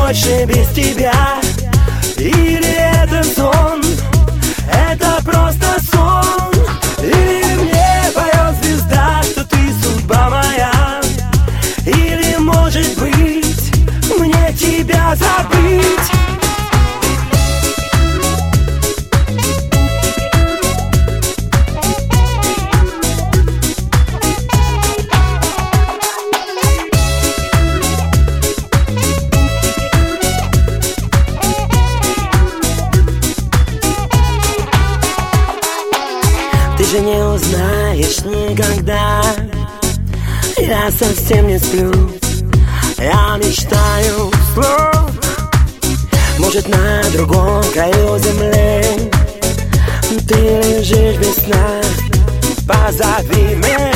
больше без тебя? Или это сон? Это просто сон? Или мне поет звезда, что ты судьба моя? Или, может быть, мне тебя забыть? Ты же не узнаешь никогда. Я совсем не сплю, я мечтаю вслух. Может, на другом краю земли ты лежишь без сна. Позови меня.